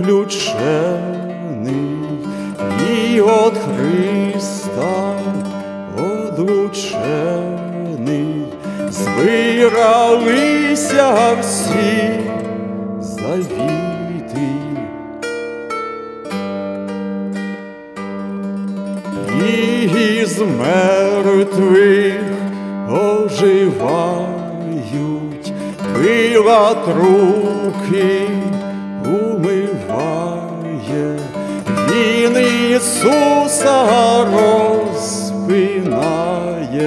заключений і от Христа одлучений, збиралися всі завіти, і з мертвих оживають, Пилат руки умиває, Він Ісуса розпинає.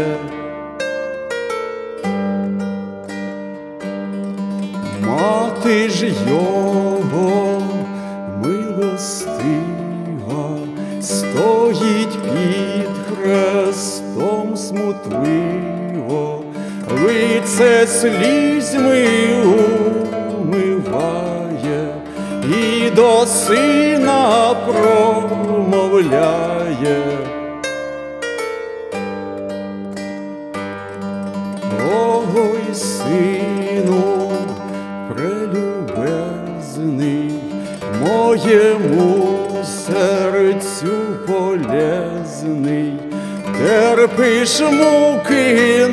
Мати ж Його милостива стоїть під хрестом смутливо, лице слізьми умиває і до сина промовляє: ой, сину прелюбезний, моєму серцю полезний, терпиш муки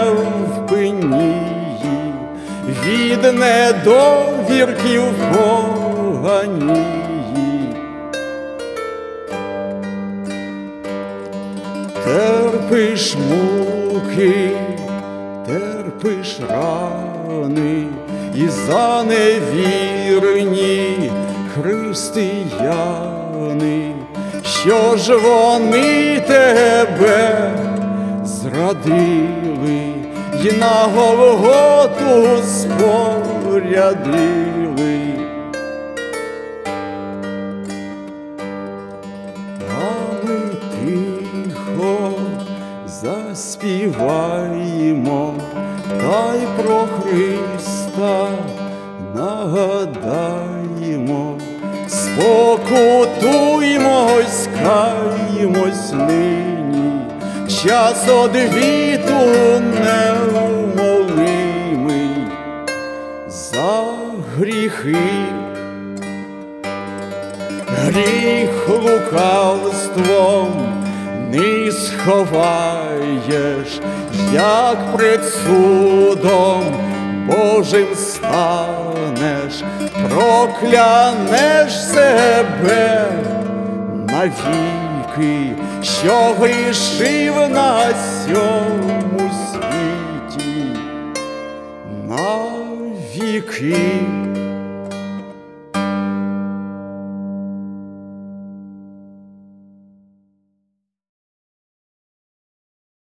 невпинії, від недовірків поганії. Терпиш муки, терпиш рани, і за невірні християни, що ж вони тебе зрадили й на Голготу спорядили. А ми тихо заспіваємо, та й про Христа нагадаємо, спокутуймось, каємось нині, час одвіту неумолимий. За гріхи, гріх лукавством не сховаєш, як пред судом Божим станеш, проклянеш себе навіки, що грішив на сьому світі навіки.